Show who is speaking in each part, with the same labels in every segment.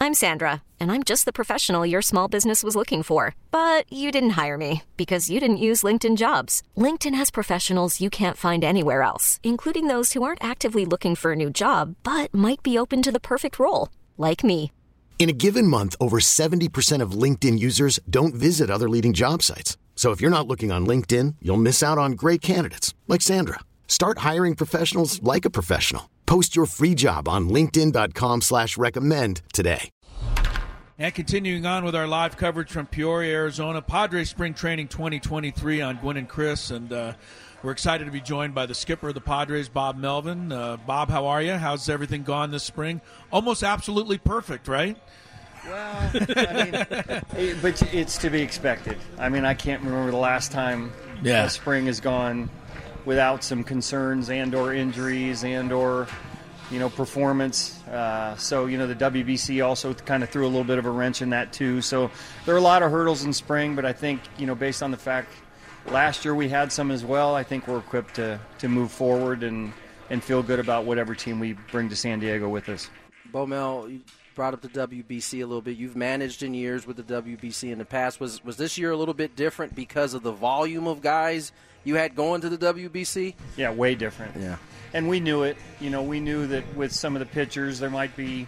Speaker 1: I'm Sandra, and I'm just the professional your small business was looking for. But you didn't hire me because you didn't use LinkedIn Jobs. LinkedIn has professionals you can't find anywhere else, including those who aren't actively looking for a new job, but might be open to the perfect role, like me.
Speaker 2: In a given month, over 70% of LinkedIn users don't visit other leading job sites. So if you're not looking on LinkedIn, you'll miss out on great candidates like Sandra. Start hiring professionals like a professional. Post your free job on linkedin.com/recommend today.
Speaker 3: And continuing on with our live coverage from Peoria, Arizona, Padres Spring Training 2023 on Gwynn and Chris. And we're excited to be joined by the skipper of the Padres, Bob Melvin. Bob, how are you? How's everything gone this spring? Almost absolutely perfect, right?
Speaker 4: Well, I mean, but it's to be expected. I mean, I can't remember the last time the spring has gone without some concerns and or injuries and or, performance. So, the WBC also kind of threw a little bit of a wrench in that too. So there are a lot of hurdles in spring, but I think, based on the fact last year we had some as well, I think we're equipped to move forward and feel good about whatever team we bring to San Diego with us.
Speaker 5: Bo Mel, you brought up the WBC a little bit. You've managed in years with the WBC in the past. Was this year a little bit different because of the volume of guys you had going to the WBC?
Speaker 4: Yeah, way different.
Speaker 5: Yeah.
Speaker 4: And we knew it. We knew that with some of the pitchers there might be,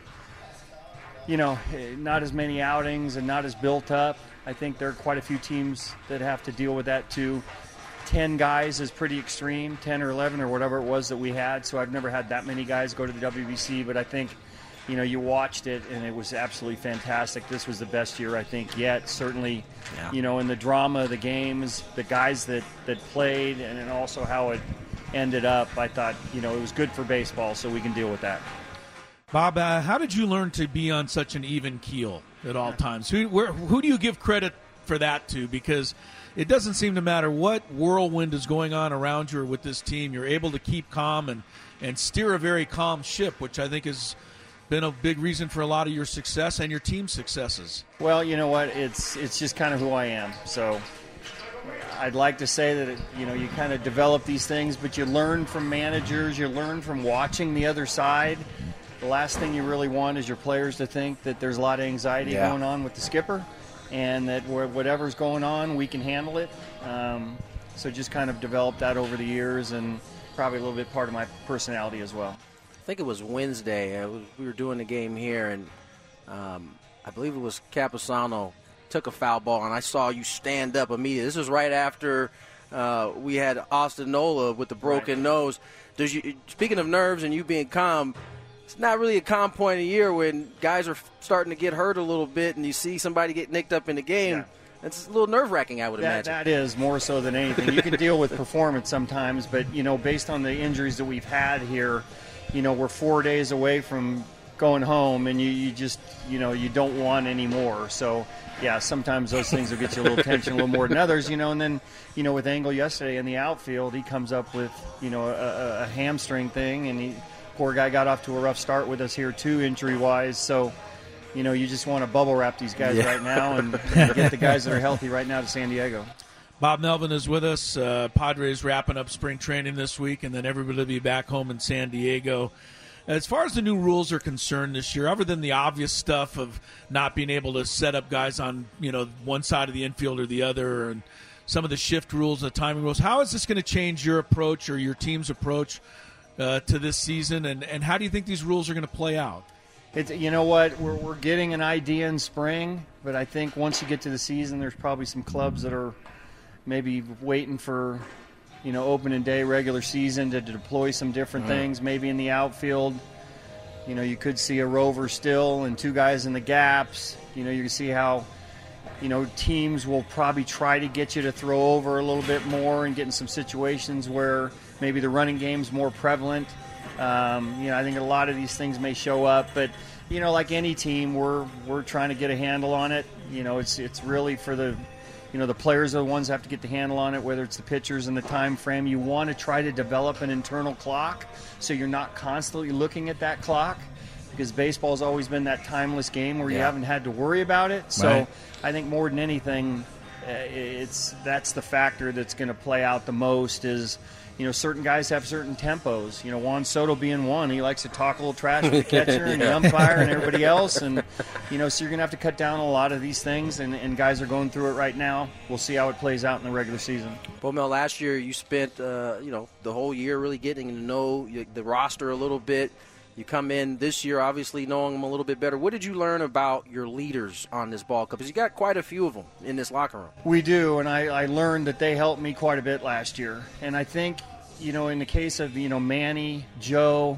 Speaker 4: not as many outings and not as built up. I think there are quite a few teams that have to deal with that too. 10 guys is pretty extreme, 10 or 11 or whatever it was that we had. So I've never had that many guys go to the WBC, but I think, you watched it and it was absolutely fantastic. This was the best year, I think, yet. Certainly, in the drama of the games, the guys that played, and then also how it ended up, I thought, it was good for baseball, so we can deal with that.
Speaker 3: Bob, how did you learn to be on such an even keel at all times? Who do you give credit for that to? Because it doesn't seem to matter what whirlwind is going on around you or with this team, you're able to keep calm and steer a very calm ship, which I think has been a big reason for a lot of your success and your team's successes.
Speaker 4: Well, you know what? It's just kind of who I am. So I'd like to say that, you kind of develop these things, but you learn from managers, you learn from watching the other side. The last thing you really want is your players to think that there's a lot of anxiety going on with the skipper and that whatever's going on, we can handle it. So just kind of developed that over the years and probably a little bit part of my personality as well.
Speaker 5: I think it was Wednesday. We were doing the game here, and I believe it was Campusano took a foul ball, and I saw you stand up immediately. This was right after we had Austin Nola with the broken nose. Speaking of nerves and you being calm, it's not really a calm point of the year when guys are starting to get hurt a little bit and you see somebody get nicked up in the game. Yeah. It's a little nerve-wracking, I would imagine.
Speaker 4: That is more so than anything. You can deal with performance sometimes, but, based on the injuries that we've had here, we're 4 days away from going home, and you just, you don't want any more. So, yeah, sometimes those things will get you a little tension, a little more than others, and then, with Engel yesterday in the outfield, he comes up with, a hamstring thing, and poor guy got off to a rough start with us here too, injury-wise. So, you just want to bubble wrap these guys right now and get the guys that are healthy right now to San Diego.
Speaker 3: Bob Melvin is with us. Padres wrapping up spring training this week, and then everybody will be back home in San Diego. As far as the new rules are concerned this year, other than the obvious stuff of not being able to set up guys on one side of the infield or the other, and some of the shift rules, the timing rules, how is this going to change your approach or your team's approach to this season, and how do you think these rules are going to play out?
Speaker 4: You know what, we're getting an idea in spring, but I think once you get to the season, there's probably some clubs that are maybe waiting for, opening day, regular season to deploy some different things. Maybe in the outfield, you could see a rover still and two guys in the gaps. You can see how, teams will probably try to get you to throw over a little bit more and get in some situations where maybe the running game's more prevalent. I think a lot of these things may show up, but like any team, we're trying to get a handle on it. It's really for the the players are the ones that have to get the handle on it, whether it's the pitchers and the time frame. You want to try to develop an internal clock so you're not constantly looking at that clock, because baseball's always been that timeless game where you haven't had to worry about it. So I think more than anything, that's the factor that's going to play out the most is, certain guys have certain tempos. Juan Soto being one, he likes to talk a little trash with the catcher and the umpire and everybody else. And, so you're going to have to cut down a lot of these things, and guys are going through it right now. We'll see how it plays out in the regular season.
Speaker 5: Well, Mel, last year you spent, the whole year really getting to know the roster a little bit. You come in this year obviously knowing them a little bit better. What did you learn about your leaders on this ball club? Because you got quite a few of them in this locker room.
Speaker 4: We do, and I learned that they helped me quite a bit last year. And I think, in the case of, Manny, Joe,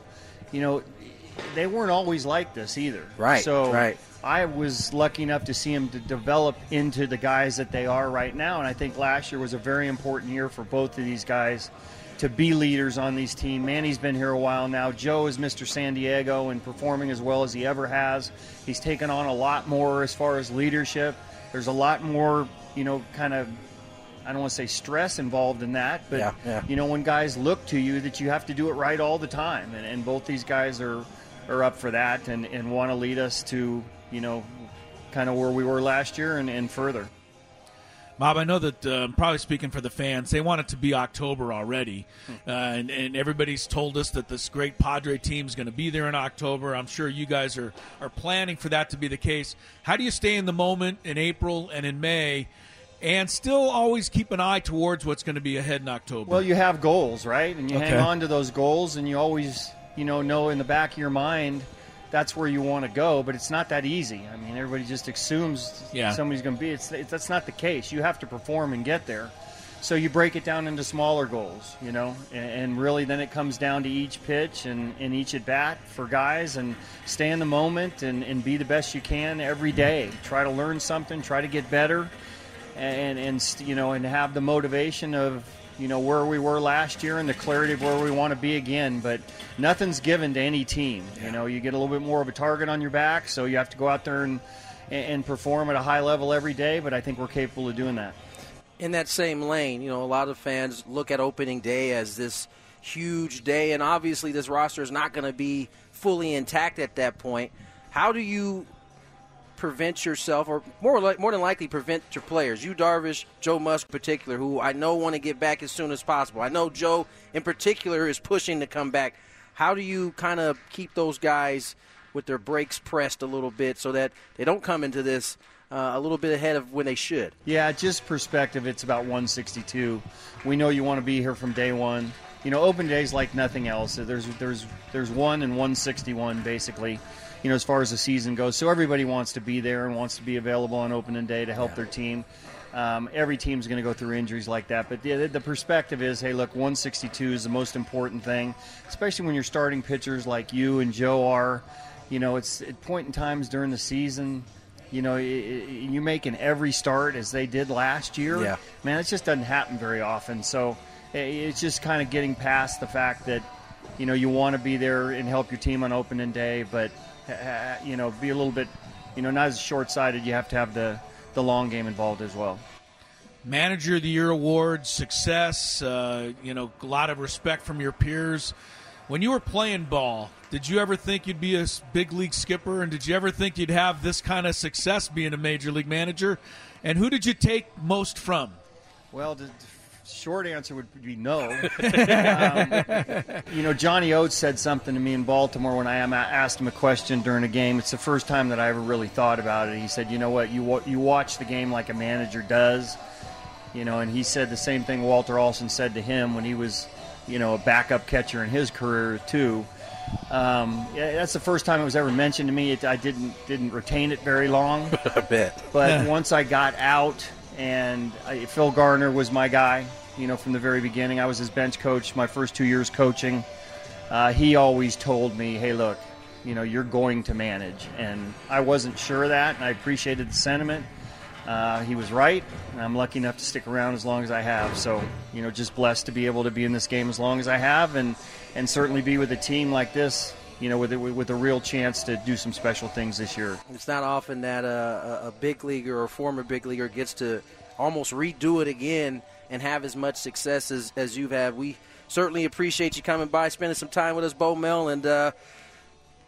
Speaker 4: they weren't always like this either.
Speaker 5: Right,
Speaker 4: so
Speaker 5: right.
Speaker 4: I was lucky enough to see them to develop into the guys that they are right now. And I think last year was a very important year for both of these guys to be leaders on these teams. Manny's been here a while now. Joe is Mr. San Diego and performing as well as he ever has. He's taken on a lot more as far as leadership. There's a lot more, kind of, I don't want to say stress involved in that, but, when guys look to you that you have to do it right all the time. And both these guys are up for that and want to lead us to, kind of where we were last year and further.
Speaker 3: Bob, I know that I'm probably speaking for the fans. They want it to be October already, and everybody's told us that this great Padre team is going to be there in October. I'm sure you guys are planning for that to be the case. How do you stay in the moment in April and in May and still always keep an eye towards what's going to be ahead in October?
Speaker 4: Well, you have goals, right? And you hang on to those goals, and you always, know in the back of your mind that's where you want to go, but it's not that easy. I mean, everybody just assumes somebody's going to be. That's not the case. You have to perform and get there. So you break it down into smaller goals, and really then it comes down to each pitch and each at-bat for guys, and stay in the moment and be the best you can every day. Try to learn something, try to get better, and have the motivation of, where we were last year and the clarity of where we want to be again. But nothing's given to any team. You get a little bit more of a target on your back, so you have to go out there and perform at a high level every day, but I think we're capable of doing that.
Speaker 5: In that same lane, a lot of fans look at opening day as this huge day, and obviously this roster is not going to be fully intact at that point. How do you prevent yourself, or more than likely prevent your players, you, Darvish, Joe Musk in particular, who I know want to get back as soon as possible. I know Joe in particular is pushing to come back. How do you kind of keep those guys with their brakes pressed a little bit so that they don't come into this a little bit ahead of when they should?
Speaker 4: Yeah, just perspective, it's about 162. We know you want to be here from day one. Open days like nothing else. There's 1 and 161 basically, as far as the season goes. So everybody wants to be there and wants to be available on opening day to help their team. Every team's going to go through injuries like that. But the perspective is, hey, look, 162 is the most important thing, especially when you're starting pitchers like you and Joe are. It's at point in times during the season, you making every start as they did last year.
Speaker 5: Yeah. Man,
Speaker 4: it just doesn't happen very often. So it's just kind of getting past the fact that, you want to be there and help your team on opening day, but be a little bit, not as short-sighted. You have to have the long game involved as well.
Speaker 3: Manager of the Year award, success, a lot of respect from your peers. When you were playing ball, did you ever think you'd be a big league skipper, and did you ever think you'd have this kind of success being a major league manager? And who did you take most from?
Speaker 4: Well, the short answer would be no. Johnny Oates said something to me in Baltimore when I asked him a question during a game. It's the first time that I ever really thought about it. He said, you know what, you watch the game like a manager does. And he said the same thing Walter Alston said to him when he was, a backup catcher in his career too. That's the first time it was ever mentioned to me. I didn't retain it very long.
Speaker 5: I bet.
Speaker 4: But once I got out, and Phil Garner was my guy, from the very beginning. I was his bench coach my first 2 years coaching. He always told me, hey, look, you're going to manage. And I wasn't sure of that, and I appreciated the sentiment. He was right, and I'm lucky enough to stick around as long as I have. So, just blessed to be able to be in this game as long as I have, and certainly be with a team like this, with a real chance to do some special things this year.
Speaker 5: It's not often that a big leaguer or a former big leaguer gets to almost redo it again and have as much success as you've had. We certainly appreciate you coming by, spending some time with us, Bo Mel, and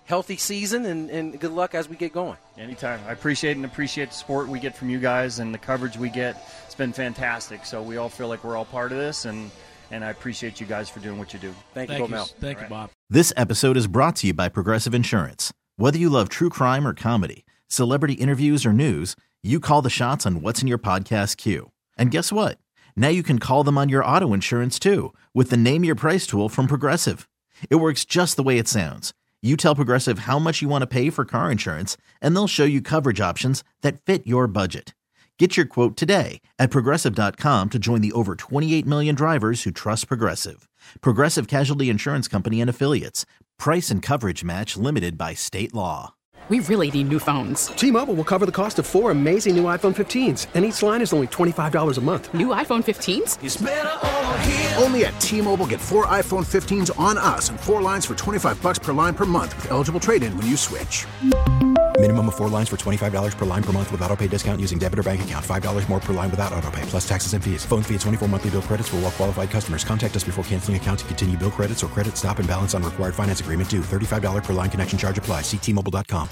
Speaker 5: healthy season, and good luck as we get going.
Speaker 4: Anytime. I appreciate the support we get from you guys and the coverage we get. It's been fantastic. So we all feel like we're all part of this, and I appreciate you guys for doing what you do.
Speaker 5: Thank you, Mel.
Speaker 3: Thank you, Bob.
Speaker 6: This episode is brought to you by Progressive Insurance. Whether you love true crime or comedy, celebrity interviews or news, you call the shots on what's in your podcast queue. And guess what? Now you can call them on your auto insurance too with the Name Your Price tool from Progressive. It works just the way it sounds. You tell Progressive how much you want to pay for car insurance, and they'll show you coverage options that fit your budget. Get your quote today at Progressive.com to join the over 28 million drivers who trust Progressive. Progressive Casualty Insurance Company and Affiliates. Price and coverage match limited by state law.
Speaker 7: We really need new phones.
Speaker 8: T-Mobile will cover the cost of 4 amazing new iPhone 15s, and each line is only $25 a month.
Speaker 7: New iPhone 15s?
Speaker 9: It's better over here. Only at T-Mobile, get 4 iPhone 15s on us and 4 lines for $25 per line per month with eligible trade-in when you switch.
Speaker 10: Minimum of 4 lines for $25 per line per month with autopay discount using debit or bank account. $5 more per line without autopay, plus taxes and fees. Phone fee at 24 monthly bill credits for well-qualified customers. Contact us before canceling account to continue bill credits or credit stop and balance on required finance agreement due. $35 per line connection charge applies. See T-Mobile.com.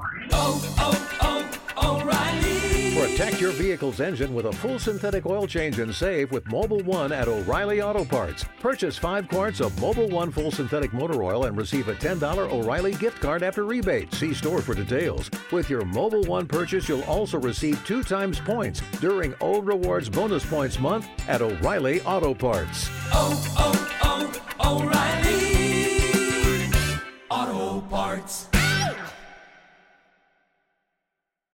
Speaker 11: O'Reilly. Protect your vehicle's engine with a full synthetic oil change and save with Mobil 1 at O'Reilly Auto Parts. Purchase 5 quarts of Mobil 1 full synthetic motor oil and receive a $10 O'Reilly gift card after rebate. See store for details. With your Mobil 1 purchase, you'll also receive 2 times points during O Rewards Bonus Points Month at O'Reilly Auto Parts.